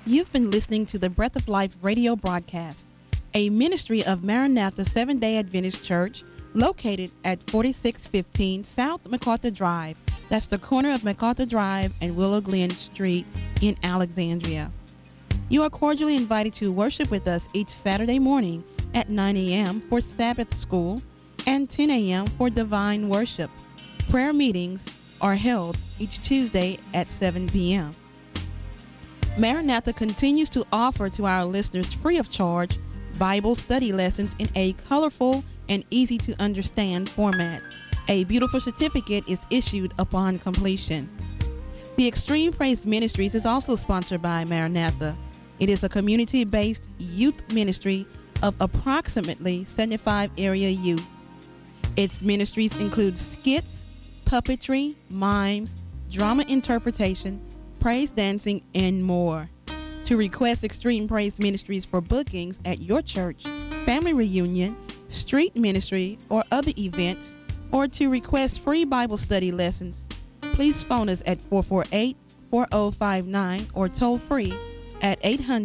You've been listening to the Breath of Life radio broadcast, a ministry of Maranatha Seventh-day Adventist Church located at 4615 South MacArthur Drive. That's the corner of MacArthur Drive and Willow Glen Street in Alexandria. You are cordially invited to worship with us each Saturday morning at 9 a.m. for Sabbath school and 10 a.m. for divine worship. Prayer meetings are held each Tuesday at 7 p.m. Maranatha continues to offer to our listeners free of charge Bible study lessons in a colorful and easy to understand format. A beautiful certificate is issued upon completion. The Extreme Praise Ministries is also sponsored by Maranatha. It is a community-based youth ministry of approximately 75 area youth. Its ministries include skits, puppetry, mimes, drama interpretation, praise dancing, and more. To request Extreme Praise Ministries for bookings at your church, family reunion, street ministry, or other events, or to request free Bible study lessons, please phone us at 448-4059 or toll free at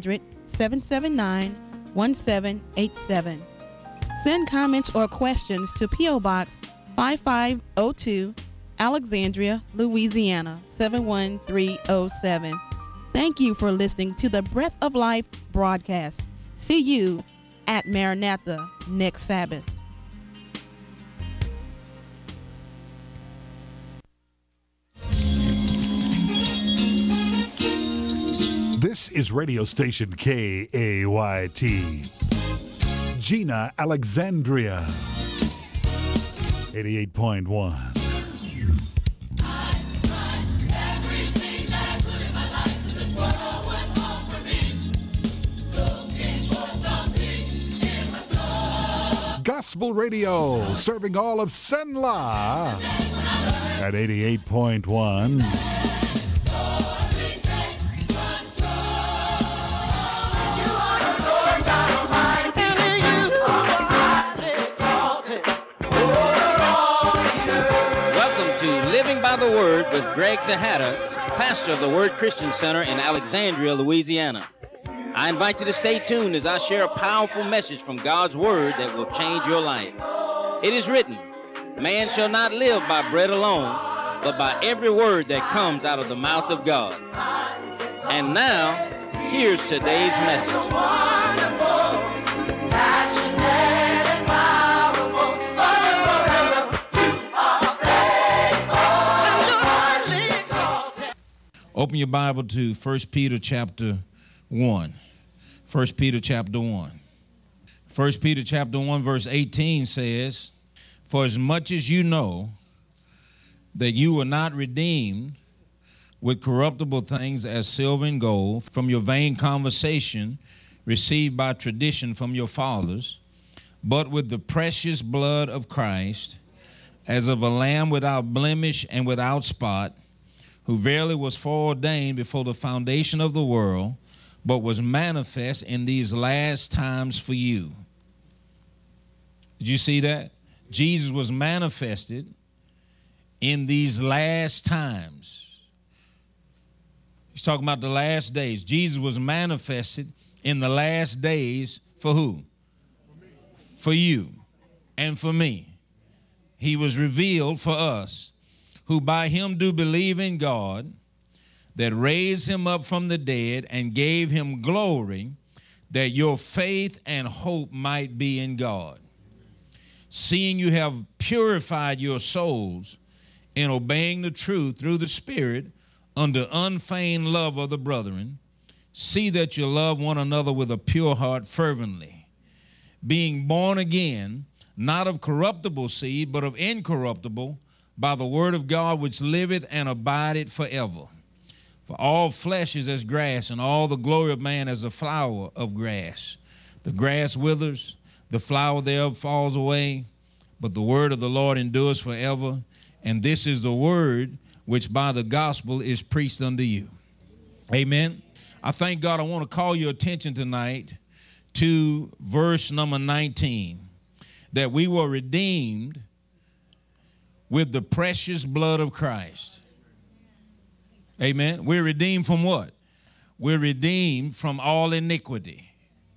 800-779-1787. Send comments or questions to P.O. Box 5502, Alexandria, Louisiana 71307. Thank you for listening to the Breath of Life broadcast. See you at Maranatha next Sabbath. This is radio station KAYT. Gina, Alexandria. 88.1. Gospel Radio, serving all of Senla at 88.1. Welcome to Living by the Word with Greg Tejada, pastor of the Word Christian Center in Alexandria, Louisiana. I invite you to stay tuned as I share a powerful message from God's Word that will change your life. It is written, man shall not live by bread alone, but by every word that comes out of the mouth of God. And now, here's today's message. Open your Bible to 1 Peter chapter 1. 1 Peter chapter 1. 1 Peter chapter 1 verse 18 says, for as much as you know that you were not redeemed with corruptible things as silver and gold from your vain conversation received by tradition from your fathers, but with the precious blood of Christ, as of a lamb without blemish and without spot, who verily was foreordained before the foundation of the world, but was manifest in these last times for you. Did you see that? Jesus was manifested in these last times. He's talking about the last days. Jesus was manifested in the last days for who? For you and for me. He was revealed for us, who by him do believe in God, that raised him up from the dead and gave him glory, that your faith and hope might be in God. Seeing you have purified your souls in obeying the truth through the Spirit under unfeigned love of the brethren, see that you love one another with a pure heart fervently, being born again, not of corruptible seed, but of incorruptible, by the word of God which liveth and abideth forever. For all flesh is as grass, and all the glory of man as a flower of grass. The grass withers, the flower thereof falls away, but the word of the Lord endures forever. And this is the word which by the gospel is preached unto you. Amen. I thank God. I want to call your attention tonight to verse number 19, that we were redeemed with the precious blood of Christ. Amen. We're redeemed from what? We're redeemed from all iniquity.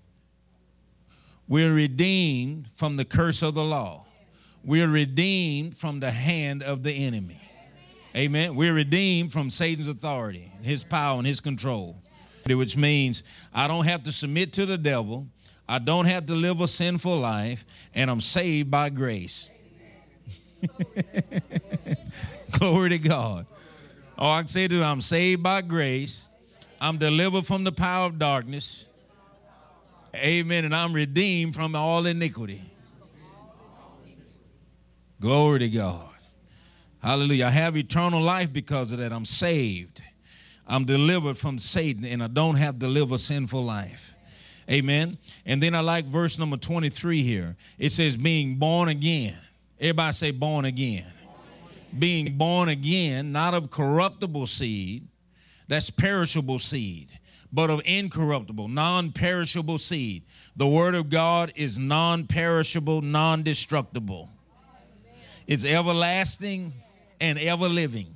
We're redeemed from the curse of the law. We're redeemed from the hand of the enemy. Amen. We're redeemed from Satan's authority, his power, and his control, which means I don't have to submit to the devil. I don't have to live a sinful life, and I'm saved by grace. Glory to God. Oh, I can say to you, I'm saved by grace. I'm delivered from the power of darkness. Amen. And I'm redeemed from all iniquity. Glory to God. Hallelujah. I have eternal life because of that. I'm saved. I'm delivered from Satan, and I don't have to live a sinful life. Amen. And then I like verse number 23 here. It says being born again. Everybody say born again. Being born again, not of corruptible seed, that's perishable seed, but of incorruptible, non-perishable seed. The word of God is non-perishable, non-destructible. It's everlasting and ever living.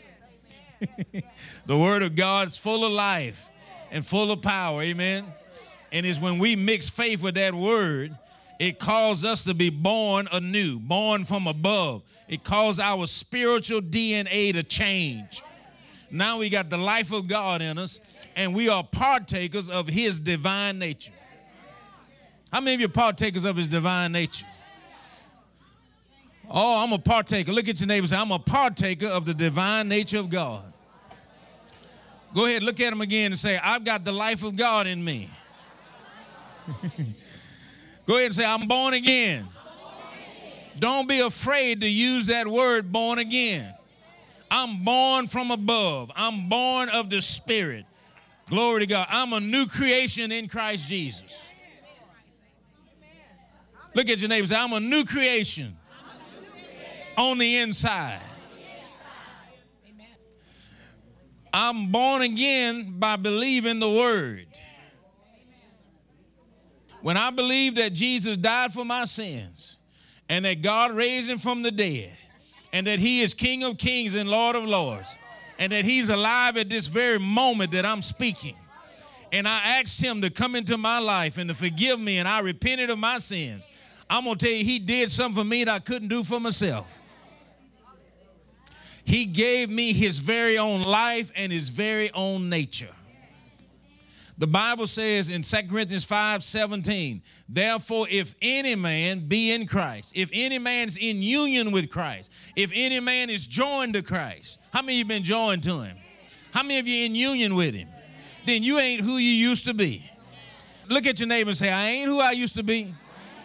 The word of God is full of life and full of power. Amen. And it's when we mix faith with that word, it calls us to be born anew, born from above. It calls our spiritual DNA to change. Now we got the life of God in us, and we are partakers of his divine nature. How many of you are partakers of his divine nature? Oh, I'm a partaker. Look at your neighbor and say, I'm a partaker of the divine nature of God. Go ahead, look at him again and say, I've got the life of God in me. Go ahead and say, I'm born again. Don't be afraid to use that word, born again. I'm born from above. I'm born of the Spirit. Glory to God. I'm a new creation in Christ Jesus. Look at your neighbor and say, I'm a new creation on the inside. I'm born again by believing the word. When I believe that Jesus died for my sins and that God raised him from the dead and that he is King of kings and Lord of lords and that he's alive at this very moment that I'm speaking, and I asked him to come into my life and to forgive me, and I repented of my sins, I'm going to tell you, he did something for me that I couldn't do for myself. He gave me his very own life and his very own nature. The Bible says in 2 Corinthians 5:17, therefore, if any man be in Christ, if any man's in union with Christ, if any man is joined to Christ, how many of you been joined to him? How many of you in union with him? Then you ain't who you used to be. Look at your neighbor and say, I ain't who I used to be.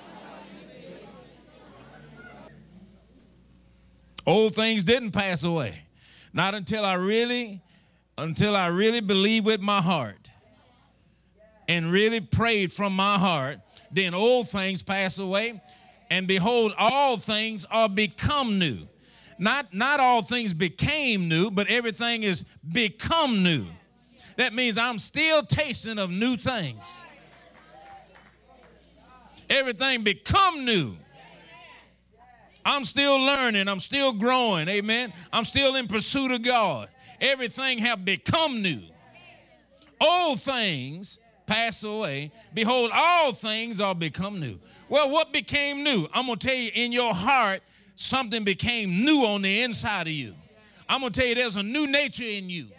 Old things didn't pass away. Not until I really believed with my heart and really prayed from my heart, then old things pass away, and behold, all things are become new. Not all things became new, but everything is become new. That means I'm still tasting of new things. Everything become new. I'm still learning. I'm still growing. Amen. I'm still in pursuit of God. Everything have become new. Old things pass away. Behold, all things are become new. Well, what became new? I'm going to tell you, in your heart, something became new on the inside of you. I'm going to tell you, there's a new nature in you.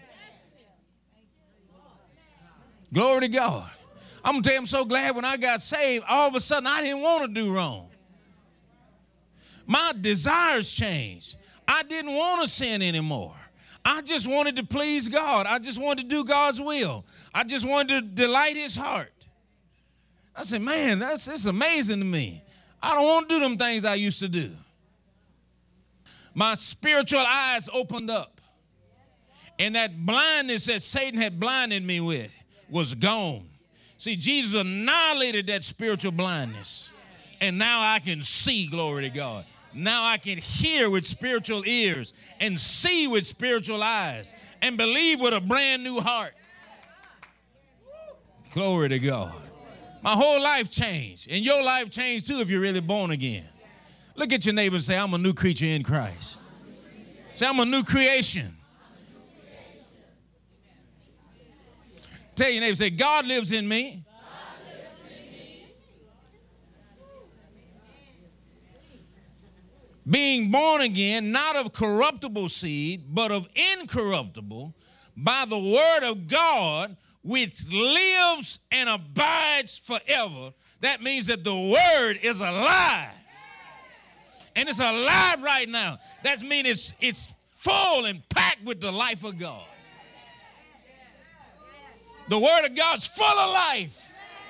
Glory to God. I'm going to tell you, I'm so glad when I got saved, all of a sudden I didn't want to do wrong. My desires changed. I didn't want to sin anymore. I just wanted to please God. I just wanted to do God's will. I just wanted to delight his heart. I said, man, it's amazing to me. I don't want to do them things I used to do. My spiritual eyes opened up. And that blindness that Satan had blinded me with was gone. See, Jesus annihilated that spiritual blindness. And now I can see, glory to God. Now I can hear with spiritual ears and see with spiritual eyes and believe with a brand new heart. Glory to God. My whole life changed. And your life changed too if you're really born again. Look at your neighbor and say, I'm a new creature in Christ. Say, I'm a new creation. Tell your neighbor, say, God lives in me. Being born again, not of corruptible seed, but of incorruptible, by the word of God, which lives and abides forever. That means that the word is alive. And it's alive right now. That means it's full and packed with the life of God. The word of God's full of life.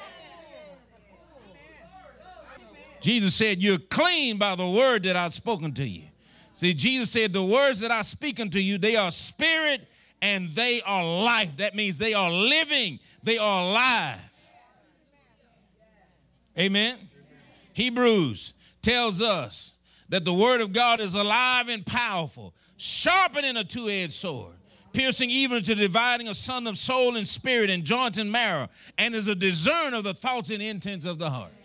Jesus said, you're clean by the word that I've spoken to you. See, Jesus said, the words that I speak unto you, they are spirit and they are life. That means they are living. They are alive. Amen. Hebrews tells us that the word of God is alive and powerful, sharper than a two-edged sword, piercing even to dividing asunder of soul and spirit and joints and marrow, and is a discerner of the thoughts and intents of the heart.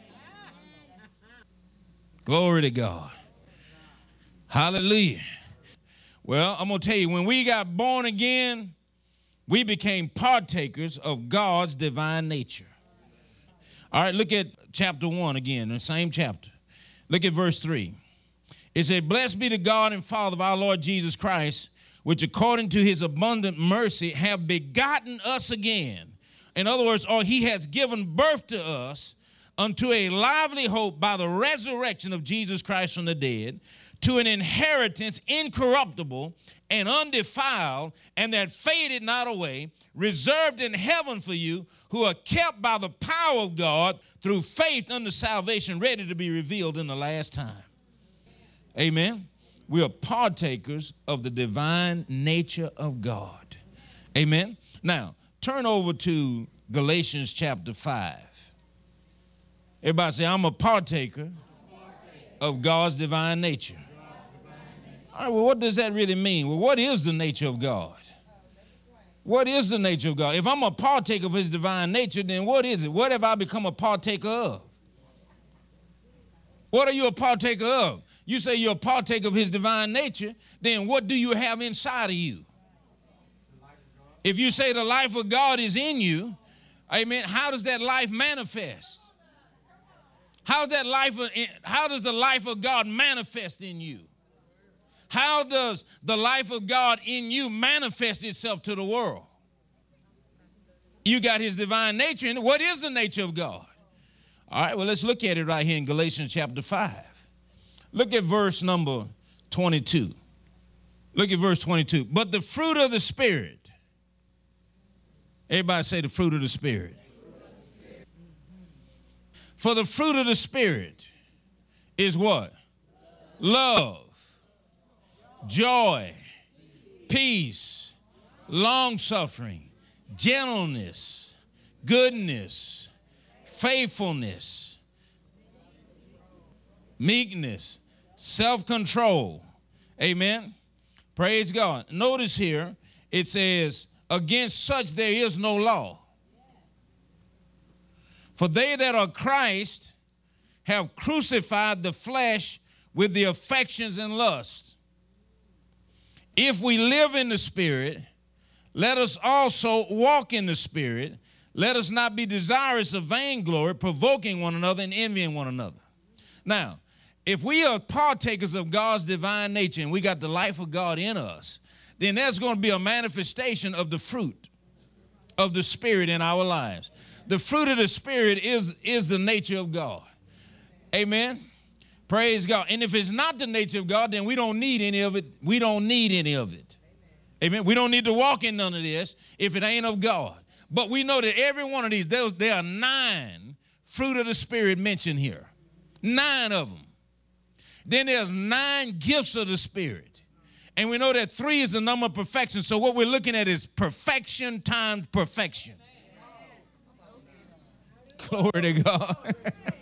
Glory to God. Hallelujah. Well, I'm going to tell you, when we got born again, we became partakers of God's divine nature. All right, look at chapter 1 again, the same chapter. Look at verse 3. It said, blessed be the God and Father of our Lord Jesus Christ, which according to his abundant mercy have begotten us again. In other words, or he has given birth to us unto a lively hope by the resurrection of Jesus Christ from the dead, to an inheritance incorruptible and undefiled, and that faded not away, reserved in heaven for you, who are kept by the power of God through faith unto salvation, ready to be revealed in the last time. Amen. We are partakers of the divine nature of God. Amen. Now, turn over to Galatians chapter 5. Everybody say, I'm a partaker of God's divine nature. All right, well, what does that really mean? Well, what is the nature of God? What is the nature of God? If I'm a partaker of his divine nature, then what is it? What have I become a partaker of? What are you a partaker of? You say you're a partaker of his divine nature, then what do you have inside of you? If you say the life of God is in you, amen, how does that life manifest? How does the life of God manifest in you? How does the life of God in you manifest itself to the world? You got his divine nature in it. What is the nature of God? All right, well, let's look at it right here in Galatians chapter 5. Look at verse number 22. Look at verse 22. But the fruit of the Spirit. Everybody say the fruit of the Spirit. For the fruit of the Spirit is what? Love, joy, peace, long-suffering, gentleness, goodness, faithfulness, meekness, self-control. Amen. Praise God. Notice here, it says, against such there is no law. For they that are Christ have crucified the flesh with the affections and lusts. If we live in the Spirit, let us also walk in the Spirit. Let us not be desirous of vainglory, provoking one another and envying one another. Now, if we are partakers of God's divine nature and we got the life of God in us, then there's going to be a manifestation of the fruit of the Spirit in our lives. The fruit of the Spirit is the nature of God. Amen. Praise God. And if it's not the nature of God, then we don't need any of it. We don't need any of it. Amen. We don't need to walk in none of this if it ain't of God. But we know that every one of these, there are 9 fruit of the Spirit mentioned here. 9 of them. Then there's 9 gifts of the Spirit. And we know that 3 is the number of perfection. So what we're looking at is perfection times perfection. Glory to God.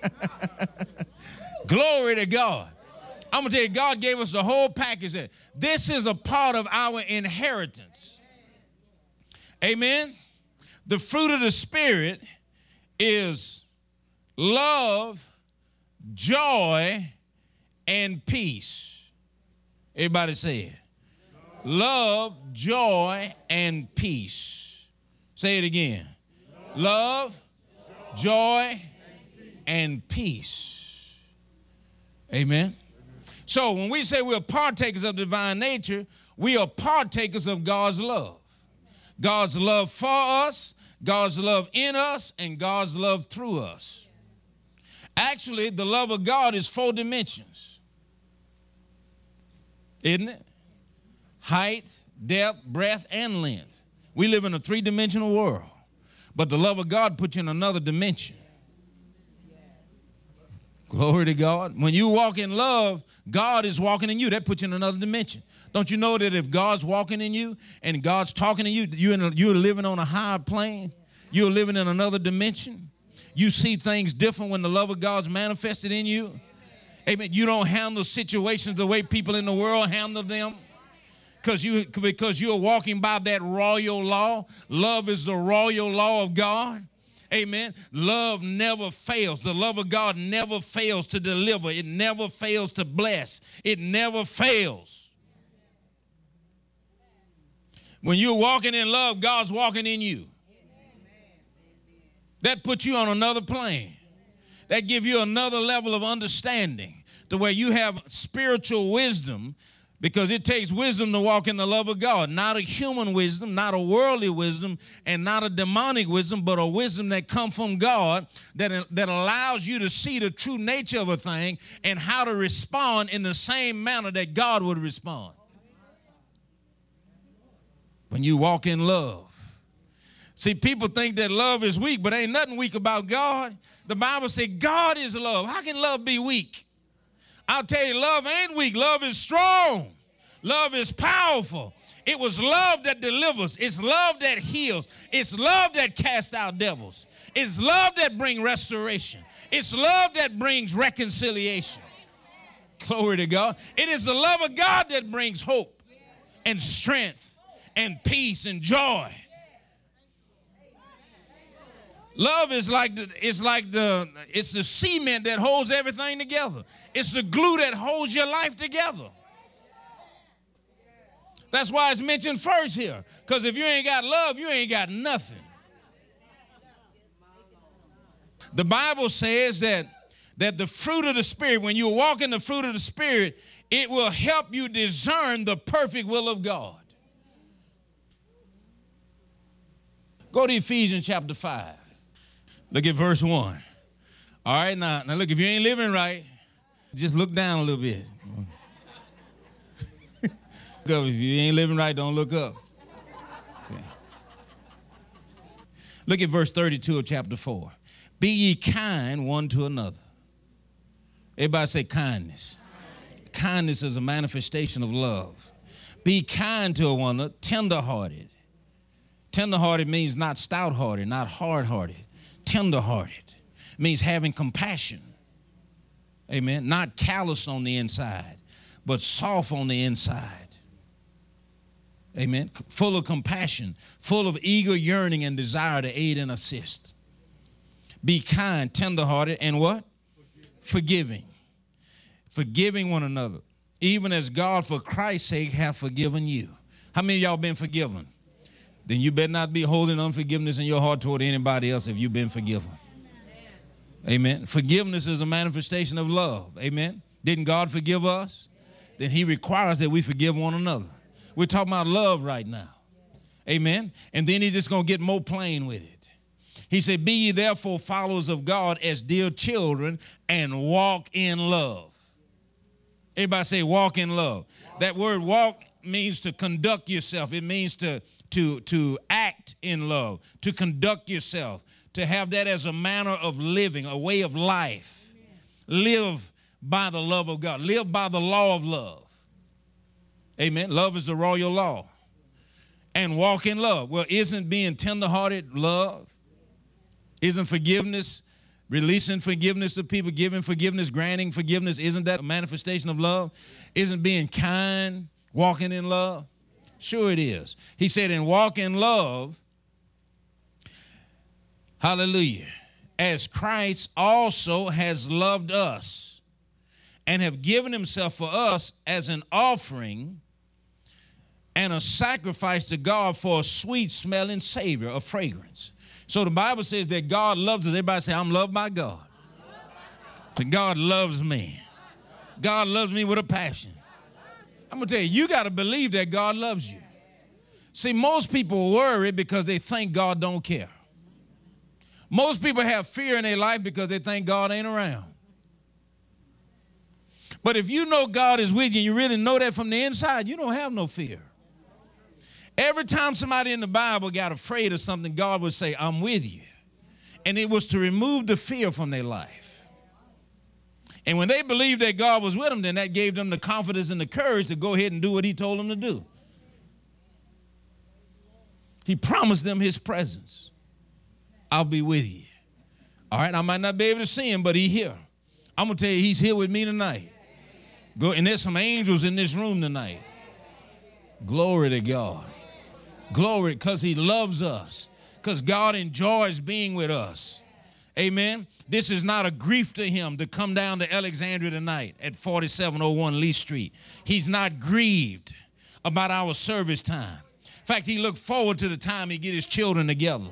Glory to God. I'm going to tell you, God gave us the whole package there. This is a part of our inheritance. Amen. The fruit of the Spirit is love, joy, and peace. Everybody say it. Love, joy, and peace. Say it again. love, joy, and peace. Amen. So when we say we're partakers of divine nature, we are partakers of God's love. God's love for us, God's love in us, and God's love through us. Actually, the love of God is 4 dimensions, isn't it? Height, depth, breadth, and length. We live in a 3-dimensional world, but the love of God puts you in another dimension. Glory to God. When you walk in love, God is walking in you. That puts you in another dimension. Don't you know that if God's walking in you and God's talking to you, you're living on a higher plane? You're living in another dimension. You see things different when the love of God's manifested in you. Amen. You don't handle situations the way people in the world handle them because you're walking by that royal law. Love is the royal law of God. Amen. Love never fails. The love of God never fails to deliver. It never fails to bless. It never fails. When you're walking in love, God's walking in you. That puts you on another plane. That gives you another level of understanding to where you have spiritual wisdom, because it takes wisdom to walk in the love of God. Not a human wisdom, not a worldly wisdom, and not a demonic wisdom, but a wisdom that comes from God that allows you to see the true nature of a thing and how to respond in the same manner that God would respond. When you walk in love. See, people think that love is weak, but ain't nothing weak about God. The Bible says God is love. How can love be weak? I'll tell you, love ain't weak. Love is strong. Love is powerful. It was love that delivers. It's love that heals. It's love that casts out devils. It's love that brings restoration. It's love that brings reconciliation. Glory to God. It is the love of God that brings hope and strength and peace and joy. Love is it's the cement that holds everything together. It's the glue that holds your life together. That's why it's mentioned first here. Because if you ain't got love, you ain't got nothing. The Bible says that the fruit of the Spirit, when you walk in the fruit of the Spirit, it will help you discern the perfect will of God. Go to Ephesians chapter 5. Look at verse 1. All right, now look, if you ain't living right, just look down a little bit. If you ain't living right, don't look up. Okay. Look at verse 32 of chapter 4. Be ye kind one to another. Everybody say kindness. Kindness is a manifestation of love. Be kind to one another, tender-hearted. Tender-hearted means not stout-hearted, not hard-hearted. Tender-hearted means having compassion. Amen. Not callous on the inside, but soft on the inside. Amen. Full of compassion, full of eager yearning and desire to aid and assist. Be kind, tender-hearted, and what? Forgiving. Forgiving one another, even as God for Christ's sake hath forgiven you. How many of y'all been forgiven? Then you better not be holding unforgiveness in your heart toward anybody else if you've been forgiven. Amen. Forgiveness is a manifestation of love. Amen. Didn't God forgive us? Then he requires that we forgive one another. We're talking about love right now. Amen. And then he's just going to get more plain with it. He said, be ye therefore followers of God as dear children and walk in love. Everybody say walk in love. That word walk means to conduct yourself. It means to act in love, to conduct yourself, to have that as a manner of living, a way of life. Live by the love of God. Live by the law of love. Amen. Love is the royal law. And walk in love. Well, isn't being tenderhearted love? Isn't forgiveness, releasing forgiveness to people, giving forgiveness, granting forgiveness, isn't that a manifestation of love? Isn't being kind, walking in love? Sure it is. He said, and walk in love, hallelujah, as Christ also has loved us and have given himself for us as an offering and a sacrifice to God for a sweet smelling savor of fragrance. So the Bible says that God loves us. Everybody say, I'm loved by God. So God loves me. God loves me with a passion. I'm going to tell you, you got to believe that God loves you. See, most people worry because they think God don't care. Most people have fear in their life because they think God ain't around. But if you know God is with you and you really know that from the inside, you don't have no fear. Every time somebody in the Bible got afraid of something, God would say, I'm with you. And it was to remove the fear from their life. And when they believed that God was with them, then that gave them the confidence and the courage to go ahead and do what he told them to do. He promised them his presence. I'll be with you. All right, I might not be able to see him, but he's here. I'm going to tell you, he's here with me tonight. And there's some angels in this room tonight. Glory to God. Glory, because he loves us. Because God enjoys being with us. Amen. This is not a grief to him to come down to Alexandria tonight at 4701 Lee Street. He's not grieved about our service time. In fact, he looked forward to the time he get his children together.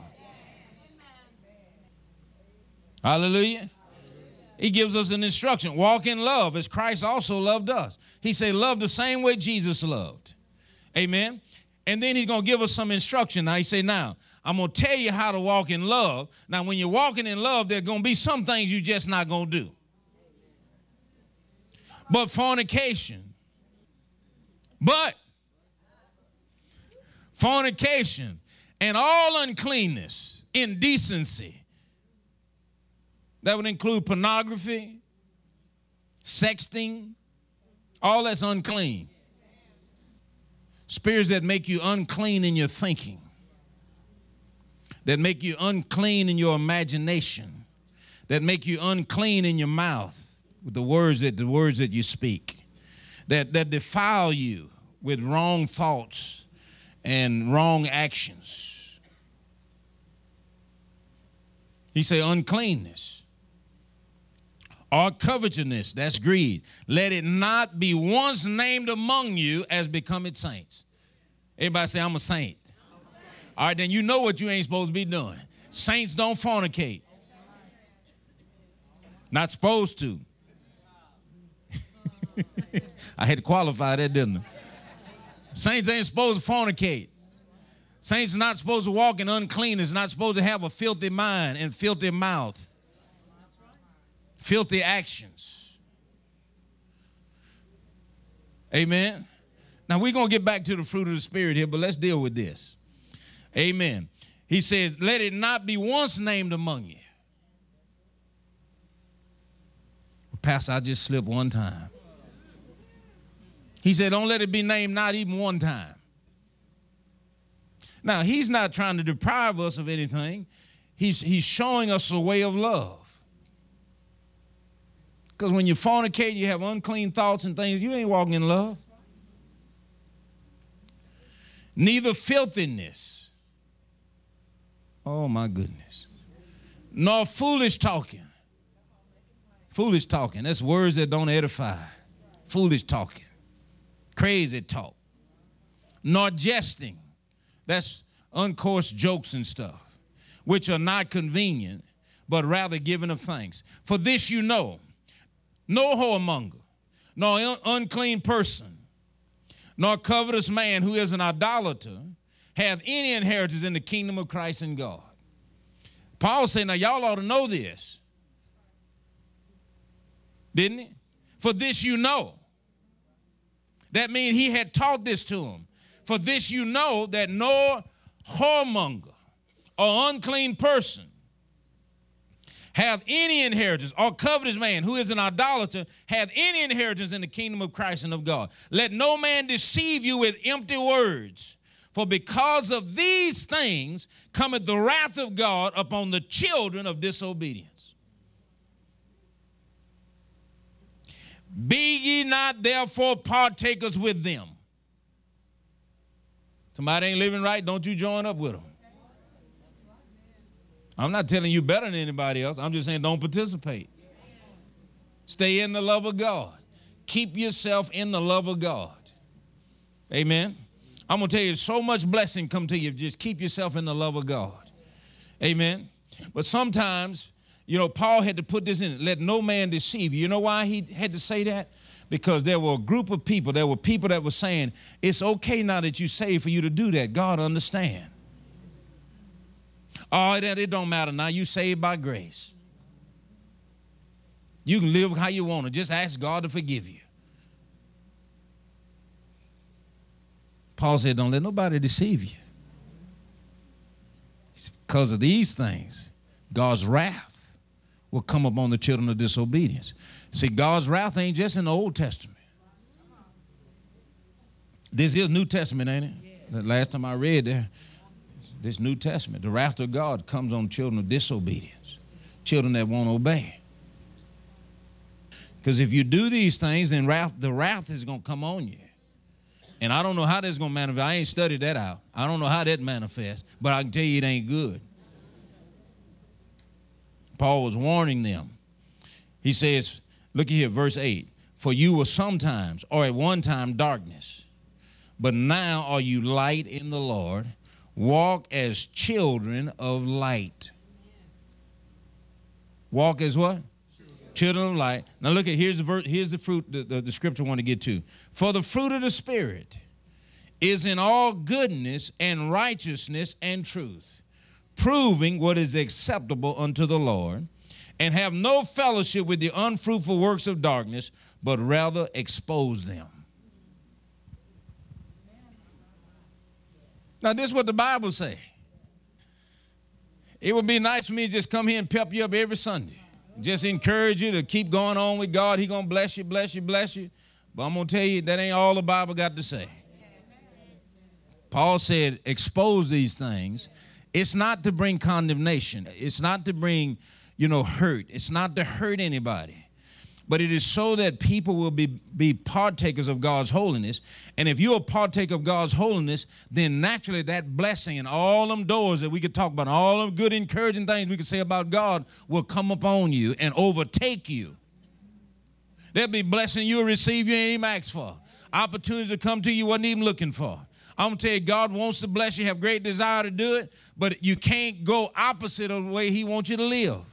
Hallelujah. He gives us an instruction. Walk in love as Christ also loved us. He said, love the same way Jesus loved. Amen. And then he's going to give us some instruction. Now he said, now, I'm going to tell you how to walk in love. Now, when you're walking in love, there are going to be some things you're just not going to do. But fornication. And all uncleanness, indecency. That would include pornography, sexting, all that's unclean. Spirits that make you unclean in your thinking, that make you unclean in your imagination, that make you unclean in your mouth with the words that you speak, that defile you with wrong thoughts and wrong actions. He say uncleanness. Or covetousness, that's greed. Let it not be once named among you as becoming saints. Everybody say, I'm a saint. All right, then you know what you ain't supposed to be doing. Saints don't fornicate. Not supposed to. I had to qualify that, didn't I? Saints ain't supposed to fornicate. Saints are not supposed to walk in uncleanness, not supposed to have a filthy mind and filthy mouth. Filthy actions. Amen. Now we're going to get back to the fruit of the Spirit here, but let's deal with this. Amen. He says, let it not be once named among you. Pastor, I just slipped one time. He said, don't let it be named not even one time. Now, he's not trying to deprive us of anything. He's showing us a way of love. Because when you fornicate, you have unclean thoughts and things, you ain't walking in love. Neither filthiness. Oh, my goodness. Nor foolish talking. Foolish talking, that's words that don't edify. Foolish talking. Crazy talk. Nor jesting. That's uncourse jokes and stuff, which are not convenient, but rather giving of thanks. For this you know, no whoremonger, nor unclean person, nor covetous man who is an idolater, hath any inheritance in the kingdom of Christ and God. Paul said, now y'all ought to know this. Didn't he? For this you know. That means he had taught this to him. For this you know that no whoremonger or unclean person hath any inheritance, or covetous man who is an idolater hath any inheritance in the kingdom of Christ and of God. Let no man deceive you with empty words, for because of these things cometh the wrath of God upon the children of disobedience. Be ye not therefore partakers with them. Somebody ain't living right, don't you join up with them. I'm not telling you better than anybody else. I'm just saying don't participate. Stay in the love of God. Keep yourself in the love of God. Amen. I'm going to tell you, so much blessing come to you. Just keep yourself in the love of God. Amen. But sometimes, you know, Paul had to put this in, let no man deceive you. You know why he had to say that? Because there were a group of people, there were people that were saying, it's okay now that you saved for you to do that. God understand. Oh, it don't matter now. You saved by grace. You can live how you want to. Just ask God to forgive you. Paul said, don't let nobody deceive you. It's because of these things, God's wrath will come upon the children of disobedience. See, God's wrath ain't just in the Old Testament. This is New Testament, ain't it? The last time I read there, this New Testament, the wrath of God comes on children of disobedience, children that won't obey. Because if you do these things, then the wrath is going to come on you. And I don't know how that's going to manifest. I ain't studied that out. I don't know how that manifests, but I can tell you it ain't good. Paul was warning them. He says, look here, verse 8. For you were sometimes, or at one time, darkness, but now are you light in the Lord. Walk as children of light. Walk as what? Children of light. Now look at, here's the fruit the scripture I want to get to. For the fruit of the Spirit is in all goodness and righteousness and truth, proving what is acceptable unto the Lord, and have no fellowship with the unfruitful works of darkness, but rather expose them. Now this is what the Bible say. It would be nice for me to just come here and pep you up every Sunday. Just encourage you to keep going on with God. He's going to bless you, bless you, bless you. But I'm going to tell you, that ain't all the Bible got to say. Paul said, expose these things. It's not to bring condemnation. It's not to bring, hurt. It's not to hurt anybody. But it is so that people will be partakers of God's holiness. And if you're a partaker of God's holiness, then naturally that blessing and all them doors that we could talk about, all them good encouraging things we could say about God will come upon you and overtake you. There'll be blessing you'll receive you ain't even asked for. Opportunities to come to you wasn't even looking for. I'm going to tell you, God wants to bless you, have great desire to do it, but you can't go opposite of the way he wants you to live.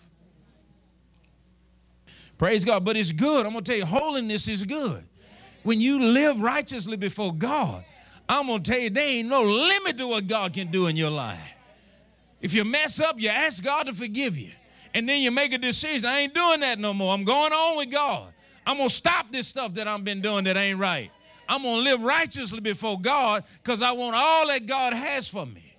Praise God. But it's good. I'm going to tell you, holiness is good. When you live righteously before God, I'm going to tell you, there ain't no limit to what God can do in your life. If you mess up, you ask God to forgive you. And then you make a decision. I ain't doing that no more. I'm going on with God. I'm going to stop this stuff that I've been doing that ain't right. I'm going to live righteously before God because I want all that God has for me.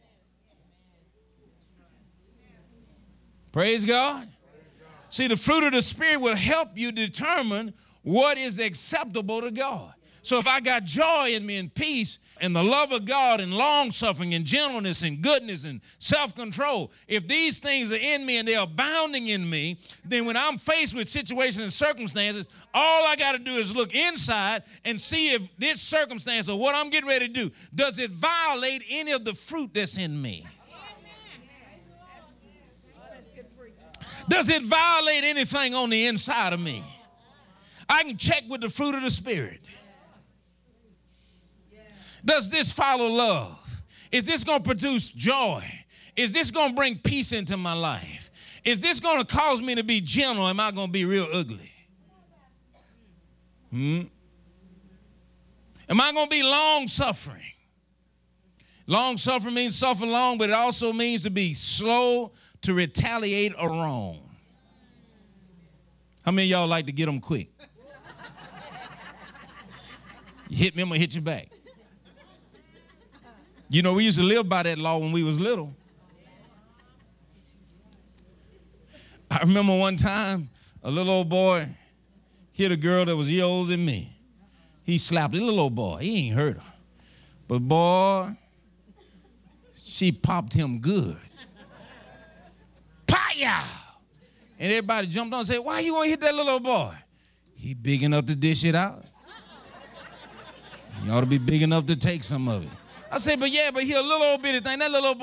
Praise God. See, the fruit of the Spirit will help you determine what is acceptable to God. So if I got joy in me and peace and the love of God and long-suffering and gentleness and goodness and self-control, if these things are in me and they're abounding in me, then when I'm faced with situations and circumstances, all I got to do is look inside and see if this circumstance or what I'm getting ready to do, does it violate any of the fruit that's in me? Does it violate anything on the inside of me? I can check with the fruit of the Spirit. Does this follow love? Is this going to produce joy? Is this going to bring peace into my life? Is this going to cause me to be gentle? Am I going to be real ugly? Am I going to be long-suffering? Long-suffering means suffer long, but it also means to be slow to retaliate a wrong. How many of y'all like to get them quick? You hit me, I'm going to hit you back. We used to live by that law when we was little. I remember one time a little old boy hit a girl that was a year older than me. He slapped a little old boy. He ain't hurt her. But boy, she popped him good. Paya! And everybody jumped on and said, why you want to hit that little old boy? He big enough to dish it out. He ought to be big enough to take some of it. I said, but he a little old bitty thing. That little old